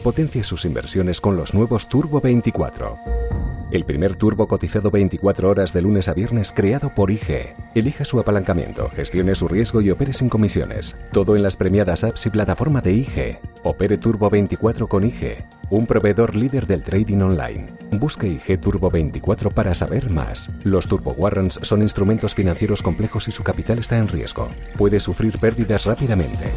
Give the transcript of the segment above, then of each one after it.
potencie sus inversiones con los nuevos Turbo 24. El primer turbo cotizado 24 horas de lunes a viernes creado por IG. Elija su apalancamiento, gestione su riesgo y opere sin comisiones. Todo en las premiadas apps y plataforma de IG. Opere Turbo 24 con IG, un proveedor líder del trading online. Busque IG Turbo 24 para saber más. Los Turbo Warrants son instrumentos financieros complejos y su capital está en riesgo. Puede sufrir pérdidas rápidamente.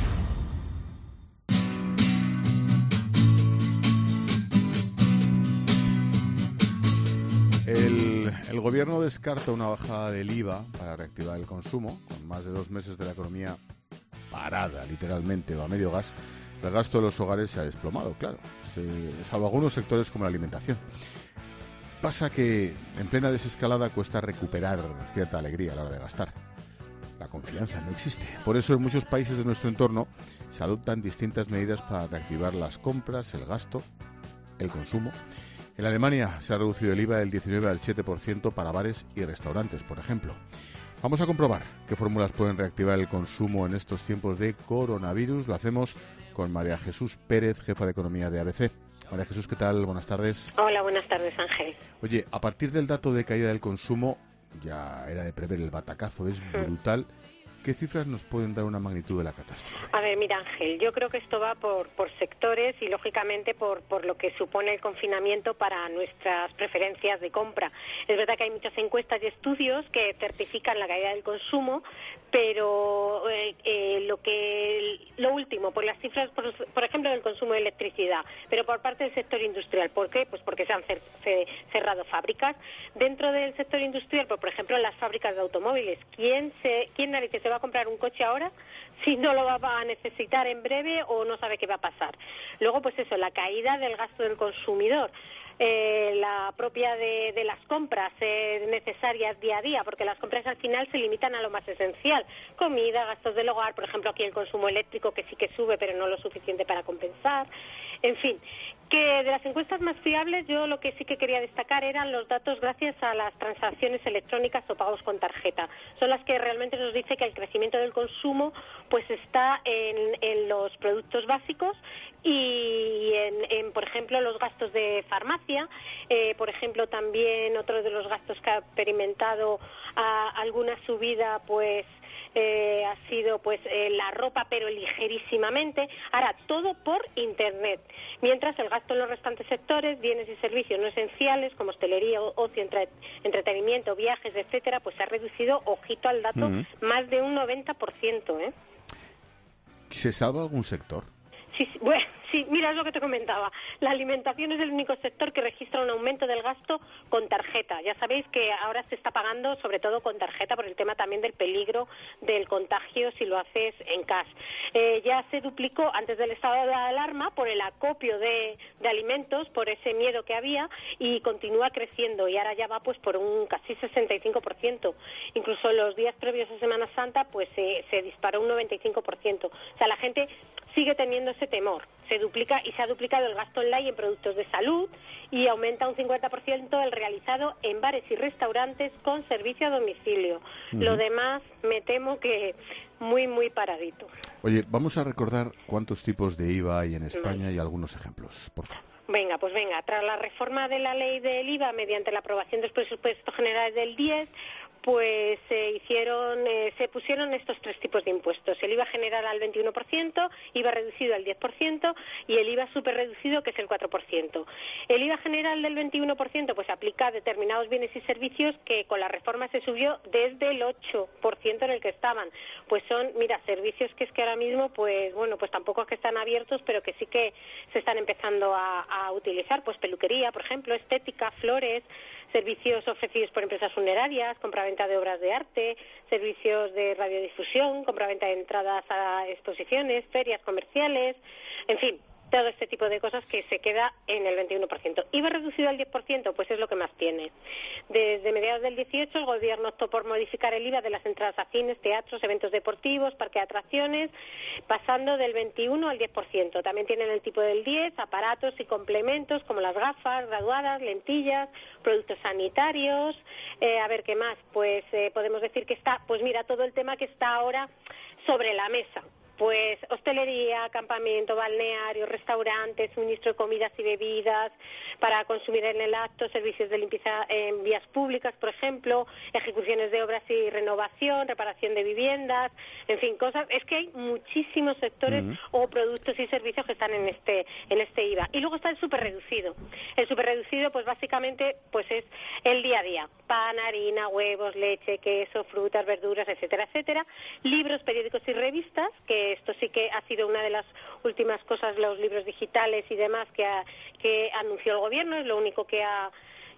El gobierno descarta una bajada del IVA para reactivar el consumo. Con más de 2 meses de la economía parada, literalmente, o a medio gas, el gasto de los hogares se ha desplomado, claro, salvo algunos sectores como la alimentación. Pasa que en plena desescalada cuesta recuperar cierta alegría a la hora de gastar. La confianza no existe. Por eso en muchos países de nuestro entorno se adoptan distintas medidas para reactivar las compras, el gasto, el consumo. En Alemania se ha reducido el IVA del 19 al 7% para bares y restaurantes, por ejemplo. Vamos a comprobar qué fórmulas pueden reactivar el consumo en estos tiempos de coronavirus. Lo hacemos con María Jesús Pérez, jefa de Economía de ABC. María Jesús, ¿qué tal? Buenas tardes. Hola, buenas tardes, Ángel. Oye, a partir del dato de caída del consumo, ya era de prever el batacazo, es brutal. ¿Qué cifras nos pueden dar una magnitud de la catástrofe? A ver, mira, Ángel, yo creo que esto va por sectores y, lógicamente, por lo que supone el confinamiento para nuestras preferencias de compra. Es verdad que hay muchas encuestas y estudios que certifican la caída del consumo, pero lo último, por las cifras, por ejemplo, del consumo de electricidad, pero por parte del sector industrial. ¿Por qué? Pues porque se han cerrado fábricas. Dentro del sector industrial, pues, por ejemplo, las fábricas de automóviles. ¿Quién narices se va a comprar un coche ahora si no lo va a necesitar en breve o no sabe qué va a pasar? Luego, pues eso, la caída del gasto del consumidor. La propia de las compras necesarias día a día, porque las compras al final se limitan a lo más esencial: comida, gastos del hogar, por ejemplo aquí el consumo eléctrico, que sí que sube pero no lo suficiente para compensar. En fin, que de las encuestas más fiables, yo lo que sí que quería destacar eran los datos gracias a las transacciones electrónicas o pagos con tarjeta. Son las que realmente nos dice que el crecimiento del consumo pues está en los productos básicos y en, por ejemplo, los gastos de farmacia. Por ejemplo, también otro de los gastos que ha experimentado alguna subida, pues ha sido pues la ropa, pero ligerísimamente. Ahora, todo por Internet. Mientras el gasto en los restantes sectores, bienes y servicios no esenciales, como hostelería, ocio, entretenimiento, viajes, etcétera, pues se ha reducido, ojito al dato, más de un 90%. ¿Se salva algún sector? Sí, bueno, sí, mira, es lo que te comentaba. La alimentación es el único sector que registra un aumento del gasto con tarjeta. Ya sabéis que ahora se está pagando sobre todo con tarjeta por el tema también del peligro del contagio si lo haces en cash. Ya se duplicó antes del estado de alarma por el acopio de alimentos, por ese miedo que había, y continúa creciendo y ahora ya va pues por un casi 65%. Incluso los días previos a Semana Santa pues se disparó un 95%. O sea, la gente sigue teniendo ese temor. Se duplica y se ha duplicado el gasto online en productos de salud y aumenta un 50% el realizado en bares y restaurantes con servicio a domicilio. Lo demás, me temo que muy, muy paradito. Oye, vamos a recordar cuántos tipos de IVA hay en España y algunos ejemplos, por favor. Venga, tras la reforma de la ley del IVA mediante la aprobación de los presupuestos generales del 10, pues se pusieron estos 3 tipos de impuestos: el IVA general al 21%, IVA reducido al 10% y el IVA superreducido, que es el 4%. El IVA general del 21% pues aplica a determinados bienes y servicios que con la reforma se subió desde el 8% en el que estaban. Pues son, mira, servicios que es que ahora mismo pues bueno, pues tampoco es que están abiertos, pero que sí que se están empezando a utilizar, pues peluquería, por ejemplo, estética, flores, servicios ofrecidos por empresas funerarias, compraventa de obras de arte, servicios de radiodifusión, compraventa de entradas a exposiciones, ferias comerciales, en fin, todo este tipo de cosas que se queda en el 21%. IVA reducido al 10%, pues es lo que más tiene. Desde mediados del 18 el Gobierno optó por modificar el IVA de las entradas a cines, teatros, eventos deportivos, parques de atracciones, pasando del 21 al 10%. También tienen el tipo del 10, aparatos y complementos como las gafas, graduadas, lentillas, productos sanitarios. A ver, ¿qué más? Pues podemos decir que está, pues mira, todo el tema que está ahora sobre la mesa. pues hostelería, campamento, balneario, restaurantes, suministro de comidas y bebidas para consumir en el acto, servicios de limpieza en vías públicas, por ejemplo, ejecuciones de obras y renovación, reparación de viviendas, en fin, cosas. Es que hay muchísimos sectores o productos y servicios que están en este IVA. Y luego está el superreducido. El superreducido, pues básicamente, pues es el día a día: pan, harina, huevos, leche, queso, frutas, verduras, etcétera, etcétera. Libros, periódicos y revistas, que esto sí que ha sido una de las últimas cosas, los libros digitales y demás que anunció el gobierno, es lo único que ha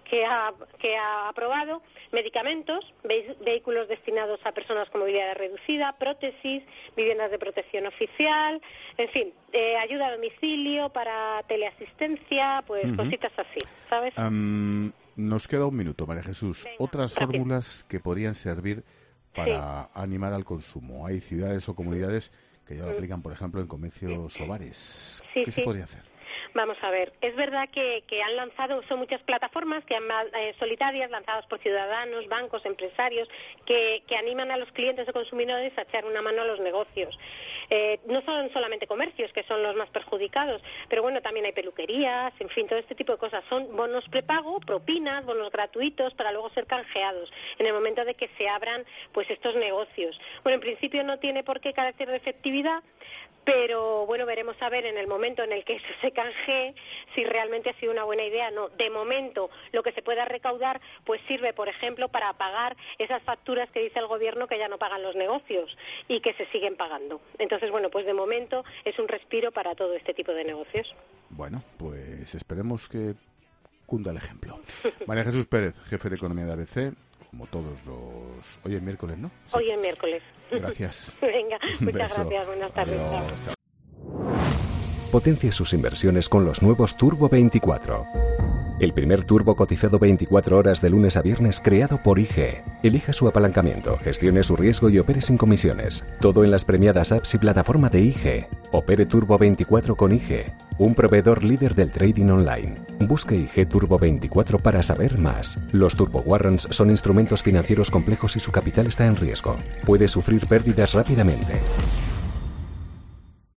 aprobado. Medicamentos, vehículos destinados a personas con movilidad reducida, prótesis, viviendas de protección oficial, en fin, ayuda a domicilio para teleasistencia, pues cositas así, ¿sabes? Nos queda un minuto, María Jesús. Venga, otras rápido. fórmulas que podrían servir para animar al consumo. Hay ciudades o comunidades que ya lo aplican, por ejemplo, en comercios o bares. ¿Qué se podría hacer? Vamos a ver, es verdad que han lanzado, son muchas plataformas que solitarias, lanzadas por ciudadanos, bancos, empresarios, que animan a los clientes o consumidores a echar una mano a los negocios. No son solamente comercios, que son los más perjudicados, pero bueno, también hay peluquerías, en fin, todo este tipo de cosas. Son bonos prepago, propinas, bonos gratuitos para luego ser canjeados en el momento de que se abran pues estos negocios. Bueno, en principio no tiene por qué carecer de efectividad, pero bueno, veremos a ver en el momento en el que eso se canjee si realmente ha sido una buena idea. No, de momento lo que se pueda recaudar pues sirve, por ejemplo, para pagar esas facturas que dice el gobierno que ya no pagan los negocios y que se siguen pagando. Entonces, bueno, pues de momento es un respiro para todo este tipo de negocios. Bueno, pues esperemos que cunda el ejemplo. María Jesús Pérez, jefe de Economía de ABC, como todos los... Hoy es miércoles, ¿no? Sí. Hoy es miércoles. Gracias. Venga, muchas Beso. gracias. Buenas tardes. Adiós. Chao. Potencia sus inversiones con los nuevos Turbo 24. El primer turbo cotizado 24 horas de lunes a viernes creado por IG. Elija su apalancamiento, gestione su riesgo y opere sin comisiones. Todo en las premiadas apps y plataforma de IG. Opere Turbo 24 con IG, un proveedor líder del trading online. Busque IG Turbo 24 para saber más. Los Turbo Warrants son instrumentos financieros complejos y su capital está en riesgo. Puede sufrir pérdidas rápidamente.